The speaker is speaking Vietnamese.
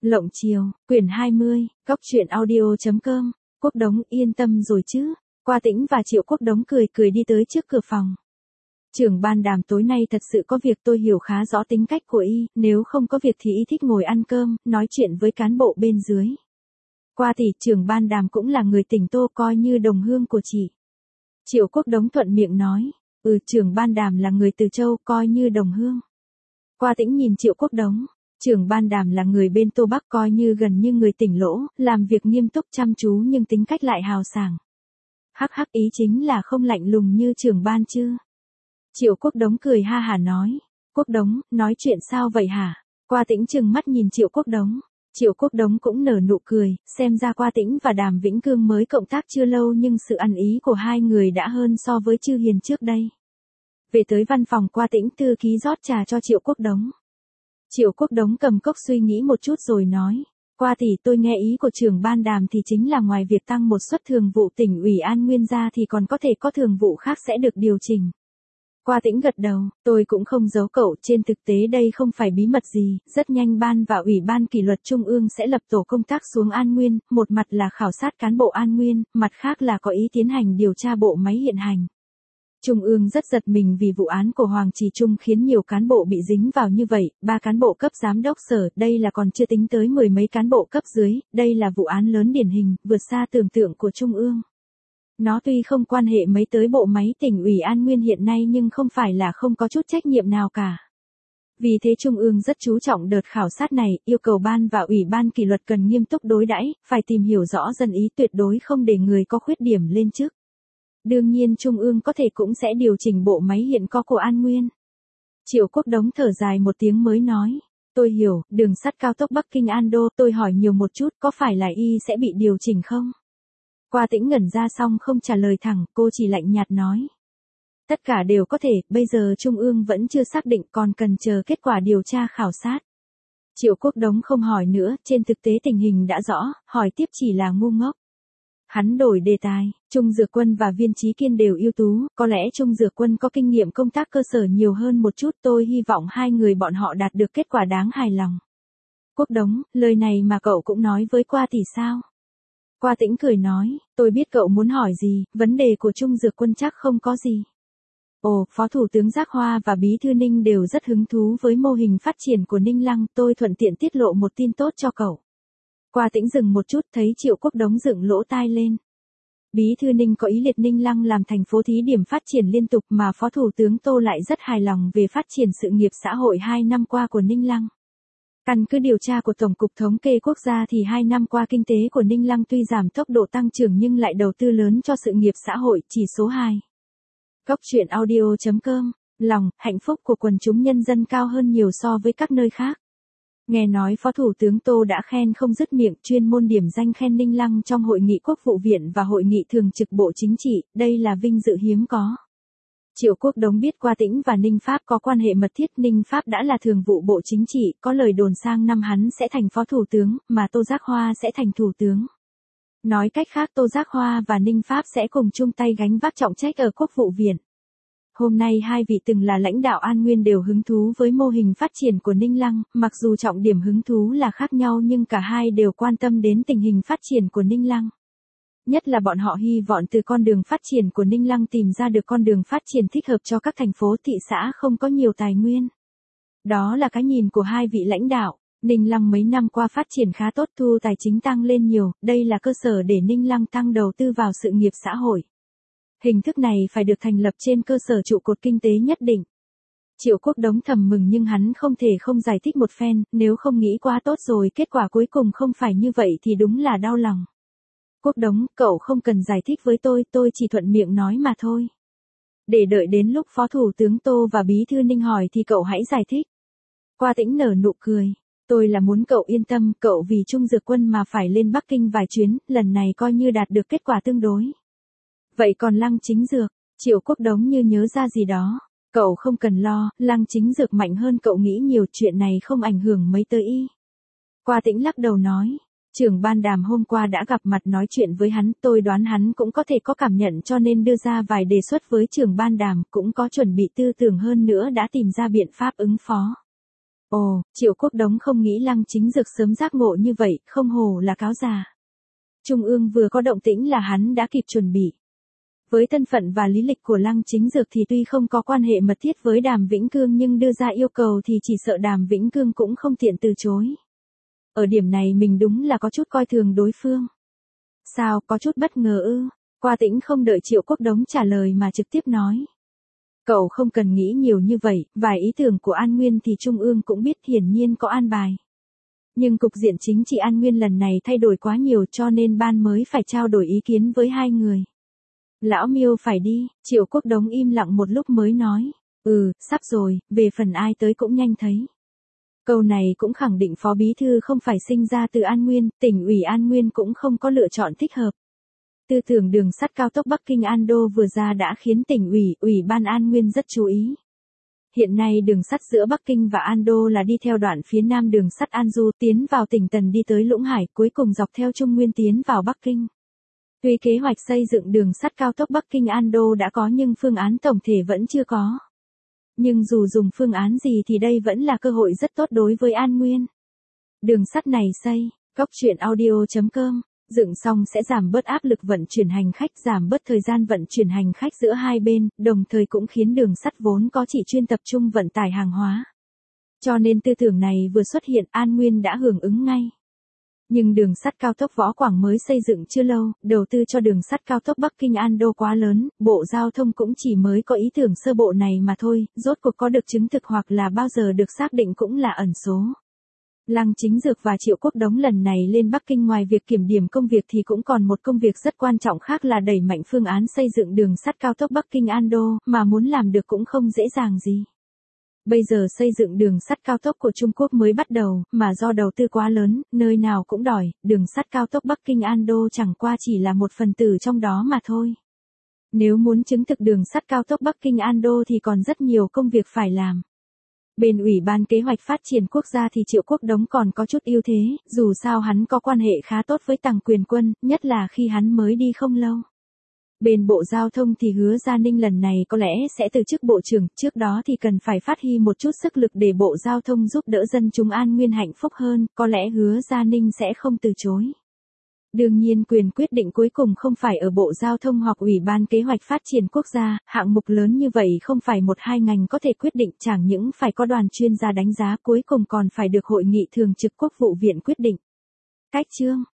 Lộng Chiều, quyển 20, góc truyện audio.com, Quốc Đống yên tâm rồi chứ. Qua Tĩnh và Triệu Quốc Đống cười cười đi tới trước cửa phòng. Trưởng ban Đàm tối nay thật sự có việc, tôi hiểu khá rõ tính cách của y, nếu không có việc thì y thích ngồi ăn cơm, nói chuyện với cán bộ bên dưới. Qua tỷ, trưởng ban Đàm cũng là người tỉnh Tô, coi như đồng hương của chị. Triệu Quốc Đống thuận miệng nói, trưởng ban Đàm là người Từ Châu, coi như đồng hương. Qua Tĩnh nhìn Triệu Quốc Đống, trưởng ban Đàm là người bên Tô Bắc, coi như gần như người tỉnh Lỗ, làm việc nghiêm túc chăm chú nhưng tính cách lại hào sảng. Hắc hắc, ý chính là không lạnh lùng như trưởng ban chứ. Triệu Quốc Đống cười ha hả nói, Quốc Đống, nói chuyện sao vậy hả? Qua Tĩnh trừng mắt nhìn Triệu Quốc Đống. Triệu Quốc Đống cũng nở nụ cười, xem ra Qua Tĩnh và Đàm Vĩnh Cương mới cộng tác chưa lâu nhưng sự ăn ý của hai người đã hơn so với Chư Hiền trước đây. Về tới văn phòng, Qua Tĩnh thư ký rót trà cho Triệu Quốc Đống. Triệu Quốc Đống cầm cốc suy nghĩ một chút rồi nói, Qua tỷ, tôi nghe ý của trưởng ban Đàm thì chính là ngoài việc tăng một suất thường vụ tỉnh ủy An Nguyên ra thì còn có thể có thường vụ khác sẽ được điều chỉnh. Qua Tĩnh gật đầu, tôi cũng không giấu cậu, trên thực tế đây không phải bí mật gì, rất nhanh ban và ủy ban kỷ luật Trung ương sẽ lập tổ công tác xuống An Nguyên, một mặt là khảo sát cán bộ An Nguyên, mặt khác là có ý tiến hành điều tra bộ máy hiện hành. Trung ương rất giật mình vì vụ án của Hoàng Trì Trung khiến nhiều cán bộ bị dính vào như vậy, 3 cán bộ cấp giám đốc sở, đây là còn chưa tính tới 10 mấy cán bộ cấp dưới, đây là vụ án lớn điển hình, vượt xa tưởng tượng của Trung ương. Nó tuy không quan hệ mấy tới bộ máy tỉnh ủy An Nguyên hiện nay nhưng không phải là không có chút trách nhiệm nào cả. Vì thế Trung ương rất chú trọng đợt khảo sát này, yêu cầu ban và ủy ban kỷ luật cần nghiêm túc đối đãi, phải tìm hiểu rõ dân ý, tuyệt đối không để người có khuyết điểm lên chức. Đương nhiên Trung ương có thể cũng sẽ điều chỉnh bộ máy hiện có của An Nguyên. Triệu Quốc Đống thở dài một tiếng mới nói, tôi hiểu, đường sắt cao tốc Bắc Kinh An Đô, tôi hỏi nhiều một chút, có phải là y sẽ bị điều chỉnh không? Qua Tĩnh ngẩn ra xong không trả lời thẳng, cô chỉ lạnh nhạt nói. Tất cả đều có thể, bây giờ Trung ương vẫn chưa xác định, còn cần chờ kết quả điều tra khảo sát. Triệu Quốc Đống không hỏi nữa, trên thực tế tình hình đã rõ, hỏi tiếp chỉ là ngu ngốc. Hắn đổi đề tài, Trung Dược Quân và Viên Chí Kiên đều ưu tú, có lẽ Trung Dược Quân có kinh nghiệm công tác cơ sở nhiều hơn một chút, tôi hy vọng hai người bọn họ đạt được kết quả đáng hài lòng. Quốc Đống, lời này mà cậu cũng nói với Qua tỷ sao? Qua Tĩnh cười nói, tôi biết cậu muốn hỏi gì, vấn đề của Trung Dược Quân chắc không có gì. Ồ, Phó Thủ tướng Giác Hoa và Bí thư Ninh đều rất hứng thú với mô hình phát triển của Ninh Lăng, tôi thuận tiện tiết lộ một tin tốt cho cậu. Qua Tĩnh dừng một chút, thấy Triệu Quốc Đống dựng lỗ tai lên. Bí thư Ninh có ý liệt Ninh Lăng làm thành phố thí điểm phát triển liên tục mà Phó Thủ tướng Tô lại rất hài lòng về phát triển sự nghiệp xã hội 2 năm qua của Ninh Lăng. Căn cứ điều tra của Tổng cục Thống kê Quốc gia thì 2 năm qua kinh tế của Ninh Lăng tuy giảm tốc độ tăng trưởng nhưng lại đầu tư lớn cho sự nghiệp xã hội, chỉ số 2. Góc truyện audio.com, lòng, hạnh phúc của quần chúng nhân dân cao hơn nhiều so với các nơi khác. Nghe nói Phó Thủ tướng Tô đã khen không dứt miệng, chuyên môn điểm danh khen Ninh Lăng trong hội nghị Quốc vụ viện và hội nghị thường trực Bộ Chính trị, đây là vinh dự hiếm có. Triệu Quốc Đống biết Qua Tĩnh và Ninh Pháp có quan hệ mật thiết, Ninh Pháp đã là thường vụ Bộ Chính trị, có lời đồn sang năm hắn sẽ thành Phó Thủ tướng, mà Tô Giác Hoa sẽ thành Thủ tướng. Nói cách khác Tô Giác Hoa và Ninh Pháp sẽ cùng chung tay gánh vác trọng trách ở Quốc vụ viện. Hôm nay hai vị từng là lãnh đạo An Nguyên đều hứng thú với mô hình phát triển của Ninh Lăng, mặc dù trọng điểm hứng thú là khác nhau nhưng cả hai đều quan tâm đến tình hình phát triển của Ninh Lăng. Nhất là bọn họ hy vọng từ con đường phát triển của Ninh Lăng tìm ra được con đường phát triển thích hợp cho các thành phố thị xã không có nhiều tài nguyên. Đó là cái nhìn của hai vị lãnh đạo. Ninh Lăng mấy năm qua phát triển khá tốt, thu tài chính tăng lên nhiều, đây là cơ sở để Ninh Lăng tăng đầu tư vào sự nghiệp xã hội. Hình thức này phải được thành lập trên cơ sở trụ cột kinh tế nhất định. Triệu Quốc Đống thầm mừng nhưng hắn không thể không giải thích một phen, nếu không nghĩ quá tốt rồi kết quả cuối cùng không phải như vậy thì đúng là đau lòng. Quốc Đống, cậu không cần giải thích với tôi chỉ thuận miệng nói mà thôi. Để đợi đến lúc Phó Thủ tướng Tô và Bí thư Ninh hỏi thì cậu hãy giải thích. Qua Tĩnh nở nụ cười. Tôi là muốn cậu yên tâm, cậu vì Trung Dược Quân mà phải lên Bắc Kinh vài chuyến, lần này coi như đạt được kết quả tương đối. Vậy còn Lăng Chính Dược, Triệu Quốc Đống như nhớ ra gì đó. Cậu không cần lo, Lăng Chính Dược mạnh hơn cậu nghĩ nhiều, chuyện này không ảnh hưởng mấy tới y. Qua Tĩnh lắc đầu nói. Trưởng ban Đàm hôm qua đã gặp mặt nói chuyện với hắn, tôi đoán hắn cũng có thể có cảm nhận cho nên đưa ra vài đề xuất với trưởng ban Đàm, cũng có chuẩn bị tư tưởng hơn nữa đã tìm ra biện pháp ứng phó. Ồ, Triệu Quốc Đống không nghĩ Lăng Chính Dược sớm giác ngộ như vậy, không hổ là cáo già. Trung ương vừa có động tĩnh là hắn đã kịp chuẩn bị. Với thân phận và lý lịch của Lăng Chính Dược thì tuy không có quan hệ mật thiết với Đàm Vĩnh Cương nhưng đưa ra yêu cầu thì chỉ sợ Đàm Vĩnh Cương cũng không tiện từ chối. Ở điểm này mình đúng là có chút coi thường đối phương. Sao, có chút bất ngờ ư? Qua Tĩnh không đợi Triệu Quốc Đống trả lời mà trực tiếp nói. Cậu không cần nghĩ nhiều như vậy, vài ý tưởng của An Nguyên thì Trung ương cũng biết, hiển nhiên có an bài. Nhưng cục diện chính trị An Nguyên lần này thay đổi quá nhiều cho nên ban mới phải trao đổi ý kiến với hai người. Lão Miêu phải đi, Triệu Quốc Đống im lặng một lúc mới nói. Sắp rồi, về phần ai tới cũng nhanh thấy. Câu này cũng khẳng định Phó Bí Thư không phải sinh ra từ An Nguyên, tỉnh ủy An Nguyên cũng không có lựa chọn thích hợp. Tư tưởng đường sắt cao tốc Bắc Kinh An Đô vừa ra đã khiến tỉnh ủy, ủy ban An Nguyên rất chú ý. Hiện nay đường sắt giữa Bắc Kinh và An Đô là đi theo đoạn phía nam đường sắt An Du tiến vào tỉnh Tần đi tới Lũng Hải, cuối cùng dọc theo Trung Nguyên tiến vào Bắc Kinh. Tuy kế hoạch xây dựng đường sắt cao tốc Bắc Kinh An Đô đã có nhưng phương án tổng thể vẫn chưa có. Nhưng dù dùng phương án gì thì đây vẫn là cơ hội rất tốt đối với An Nguyên. Đường sắt này xây, coctruyện.audio.com, dựng xong sẽ giảm bớt áp lực vận chuyển hành khách, giảm bớt thời gian vận chuyển hành khách giữa hai bên, đồng thời cũng khiến đường sắt vốn có chỉ chuyên tập trung vận tải hàng hóa. Cho nên tư tưởng này vừa xuất hiện An Nguyên đã hưởng ứng ngay. Nhưng đường sắt cao tốc Võ Quảng mới xây dựng chưa lâu, đầu tư cho đường sắt cao tốc Bắc Kinh An Đô quá lớn, Bộ Giao thông cũng chỉ mới có ý tưởng sơ bộ này mà thôi, rốt cuộc có được chứng thực hoặc là bao giờ được xác định cũng là ẩn số. Lăng Chính Dược và Triệu Quốc Đống lần này lên Bắc Kinh ngoài việc kiểm điểm công việc thì cũng còn một công việc rất quan trọng khác là đẩy mạnh phương án xây dựng đường sắt cao tốc Bắc Kinh An Đô, mà muốn làm được cũng không dễ dàng gì. Bây giờ xây dựng đường sắt cao tốc của Trung Quốc mới bắt đầu, mà do đầu tư quá lớn, nơi nào cũng đòi, đường sắt cao tốc Bắc Kinh An Đô chẳng qua chỉ là một phần tử trong đó mà thôi. Nếu muốn chứng thực đường sắt cao tốc Bắc Kinh An Đô thì còn rất nhiều công việc phải làm. Bên Ủy ban Kế hoạch Phát triển Quốc gia thì Triệu Quốc Đống còn có chút ưu thế, dù sao hắn có quan hệ khá tốt với Tằng Quyền Quân, nhất là khi hắn mới đi không lâu. Bên Bộ Giao thông thì Hứa Gia Ninh lần này có lẽ sẽ từ chức Bộ trưởng, trước đó thì cần phải phát huy một chút sức lực để Bộ Giao thông giúp đỡ dân chúng An Nguyên hạnh phúc hơn, có lẽ Hứa Gia Ninh sẽ không từ chối. Đương nhiên quyền quyết định cuối cùng không phải ở Bộ Giao thông hoặc Ủy ban Kế hoạch Phát triển Quốc gia, hạng mục lớn như vậy không phải một hai ngành có thể quyết định, chẳng những phải có đoàn chuyên gia đánh giá cuối cùng còn phải được Hội nghị Thường trực Quốc vụ viện quyết định. Cách chương